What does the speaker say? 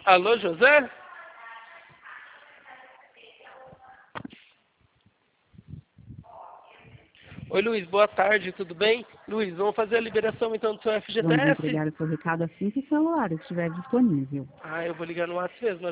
Alô, José? Oi, Luiz, boa tarde, tudo bem? Luiz, vamos fazer a liberação então do seu Vamos FGTS? entregar o seu recado assim que o celular estiver disponível. Ah, eu vou ligar no WhatsApp mesmo.